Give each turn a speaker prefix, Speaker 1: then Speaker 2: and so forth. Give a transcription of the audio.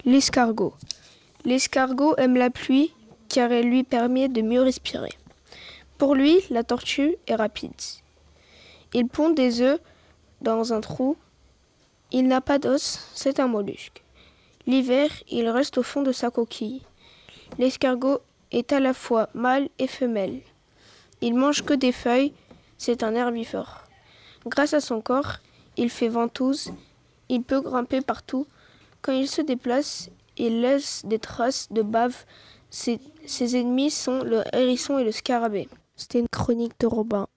Speaker 1: L'escargot. L'escargot aime la pluie car elle lui permet de mieux respirer. Pour lui, la tortue est rapide. Il pond des œufs dans un trou. Il n'a pas d'os, c'est un mollusque. L'hiver, il reste au fond de sa coquille. L'escargot est à la fois mâle et femelle. Il mange que des feuilles, c'est un herbivore. Grâce à son corps, il fait ventouse, il peut grimper partout. Quand il se déplace, il laisse des traces de bave. Ses ennemis sont le hérisson et le scarabée. C'était une chronique de Robin.